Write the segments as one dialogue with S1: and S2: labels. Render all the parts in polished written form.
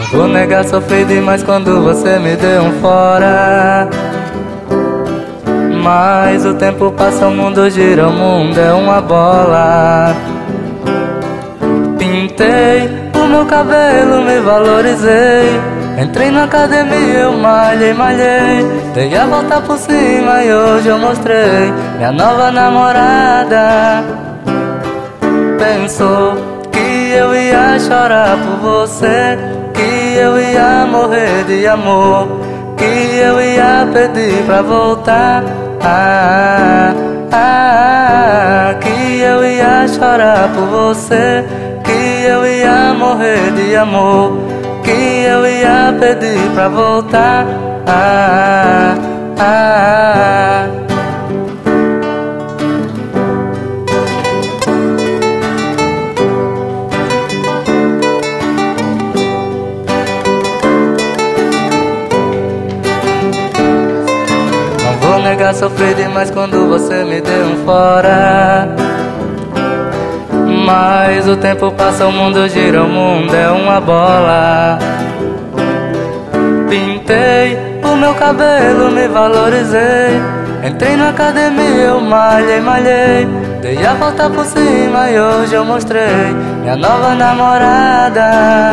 S1: Vou negar, sofri demais quando você me deu um fora. Mas o tempo passa, o mundo gira, o mundo é uma bola. Pintei o meu cabelo, me valorizei. Entrei na academia, eu malhei. Dei a volta por cima e hoje eu mostrei minha nova namorada. Pensou que eu ia chorar por você, que eu ia morrer de amor, que eu ia pedir pra voltar. Que eu ia chorar por você, que eu ia morrer de amor, que eu ia pedir pra voltar. Vou negar, sofri demais quando você me deu um fora. Mas o tempo passa, o mundo gira, o mundo é uma bola. Pintei o meu cabelo, me valorizei. Entrei na academia, eu malhei. Dei a volta por cima e hoje eu mostrei minha nova namorada.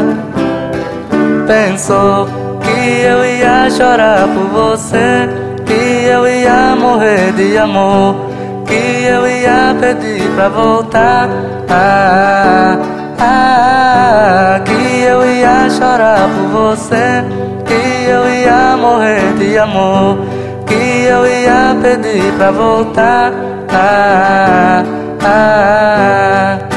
S1: Pensou que eu ia chorar por você, que eu ia morrer de amor, que eu ia pedir pra voltar. Que eu ia chorar por você, que eu ia morrer de amor, que eu ia pedir pra voltar.